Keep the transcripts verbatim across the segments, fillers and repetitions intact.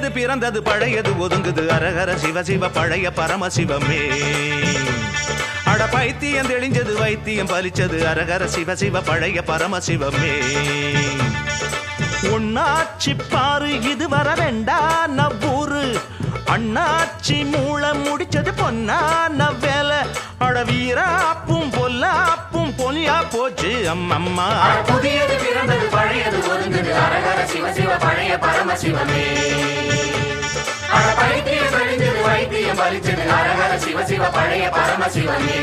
புதியது பிறந்தது பழையது ஒதுங்குது அரகர சிவ சிவ பழைய பரமசிவமே அட பைத்தியம் தெளிஞ்சது வைத்தியம் பலிச்சது அரகர சிவ சிவ பழைய பரமசிவமே உன்னாச்சி பாரு இது வர வேண்டா நவ்வூரு அண்ணாச்சி மூலம் முடிச்சது பொன்னான வேலை அட வீராப்பும் பொல்லாப்பும் பொலியா போச்சு அம்மம்மா புதியது பிறந்தது பழையது ஒதுங்குது அரகர சிவ சிவ பழைய பரமசிவமே அட பைத்தியம் தெளிஞ்சது வைத்தியம் பலிச்சது அரகர சிவ சிவ பழைய பரமசிவமே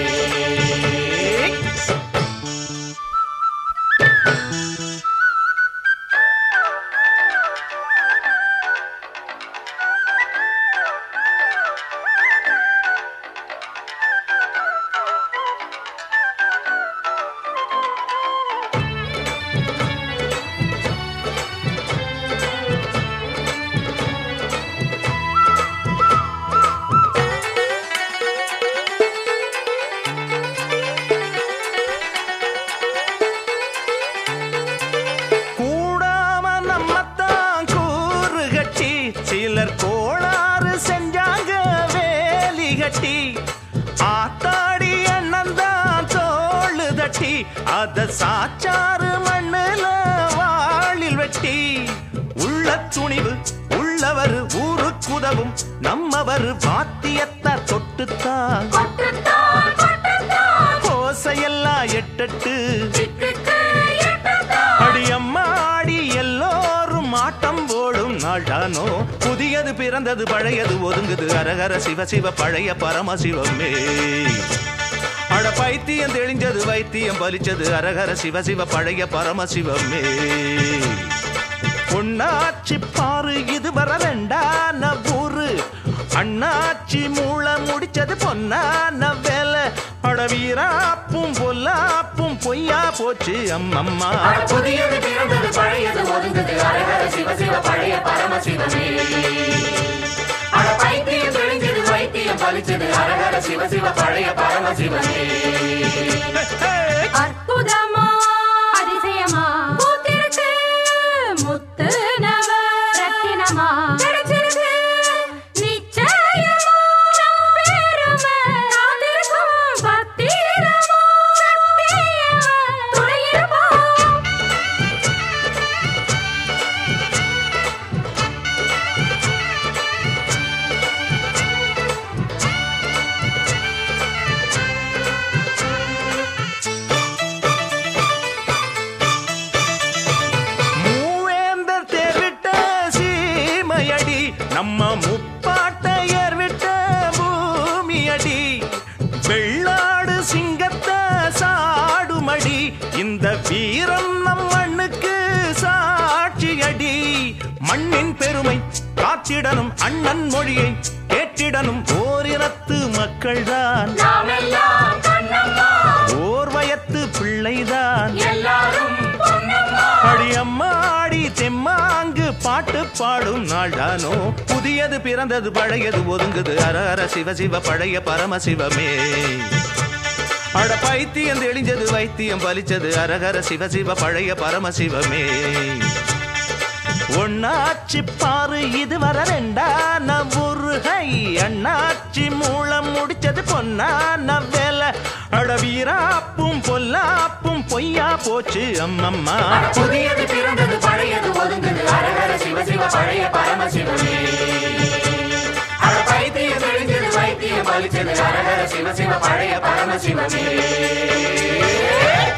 கோளாறு செஞ்சாங்க வேலி கட்டி ஆத்தாடி அண்ணந்தான் தோளு தட்டி அத சாச்சாறு மண்ணுல வாளில் வெட்டி உள்ள துணிவு உள்ளவர் ஊருக்குதவும் நம்மவர் வாத்தியத்தை தொட்டுத்தான் கோசையெல்லாம் எட்டட்டு அடியம்மாடி எல்லோரும் ஆட்டம் போடும் நாடானோ புதியது பிறந்தது பழையது ஒதுங்குது அரகர சிவ சிவ பழைய பரமசிவமே அட பைத்தியம் தெளிஞ்சது வைத்தியம் பலிச்சது அரகர சிவ சிவ பழைய பரமசிவமே பொன்னாச்சி பாரு இது வர வேண்டான ஊரு அண்ணாச்சி மூலம் முடிச்சது பொன்னான வேலை அட வீராப்பும் பொல்லாப்பும் பொய்யா போச்சு அம்மம்மா புதியது பிறந்தது பழையது ஒதுங்குது அரகர சிவ சிவ பழைய பரமசிவமே அட பைத்தியம் தெளிஞ்சது வைத்தியம் பலிச்சது அரகர சிவ சிவ பழைய பரமசிவமே அற்புதமா அதிசயமா பூத்திருக்கு முத்து நவ ரத்தினமா கிடைச்சிருக்கு நிச்சயமா நம் பெருமை காத்திருக்கும் பத்திரமா சத்தியமா துணையிருப்போம் நம்ம முப்பாட்டையர் விட்ட பூமியடி வெள்ளாடு சிங்கத்தை சாடுமடி இந்த வீரம் நம் மண்ணுக்கு சாட்சியடி மண்ணின் பெருமை காத்திடனும் அண்ணன் மொழியை கேட்டிடனும் ஓரினத்து மக்கள்தான் ஓர் வயத்து பிள்ளைதான் அடியம்மாடி தெம்மாங்கு பாட்டு பாடும் நாடானோ புதியது பிறந்தது பழையது ஒதுங்குது அரஹர சிவ சிவ பழைய பரமசிவமே அட பைத்தியம் தெளிஞ்சது வைத்தியம் பலிச்சது அரஹர சிவ சிவ பழைய பரமசிவமே ஒன்னாச்சி பாரு இது வர ரெண்டான முருகை அண்ணாச்சி மூலம் முடிச்சது பொன்னான வேலை அட வீராப்பும் பொல்லாப்பும் பொய்யா போச்சு அம்மம்மா புதியது பிறந்தது பழையது ஒதுங்குது அரஹர சிவ சிவ பழைய பரமசிவமே அட பைத்தியம் தெளிஞ்சது வைத்தியம் பலிச்சது அரஹர சிவ சிவ பழைய பரமசிவமே